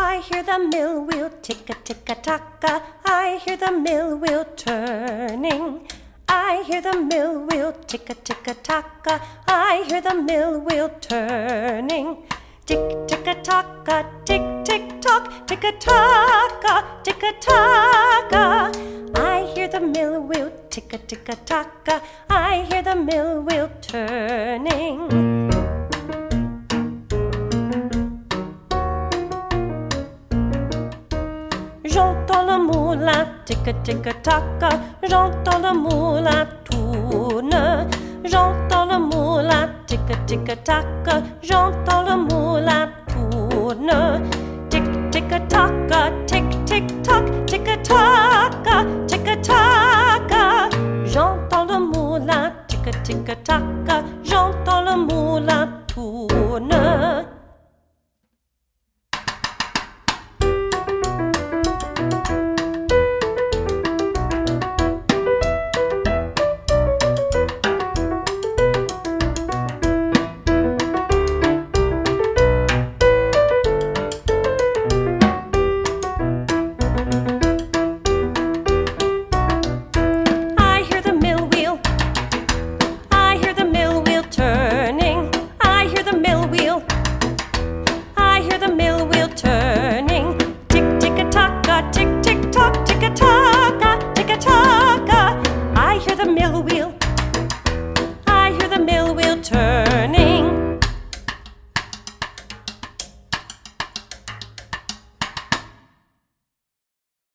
I hear the mill wheel tick-a-tick-a-tock-a. I hear the mill wheel turning. I hear the mill wheel tick-a-tick-a-tock-a. I hear the mill wheel turning. Tick-tick-a-tock-a, tick-tick-tock, tick-a-tock-a, tick-a-tock-a. I hear the mill wheel tick-a-tick-a-tock-a. I hear the mill wheel turning. J'entends le moulin tic-a-tic-a-toc-a. J'entends le moulin tourne. J'entends le moulin tic-a-tic-a-toc-a. J'entends le moulin tourne. Tic-tic-a-toc-a, tic-tic-toc, tic-a-toc-a, tic-a-toc-a. J'entends le moulin tic-a-tic-a-toc-a.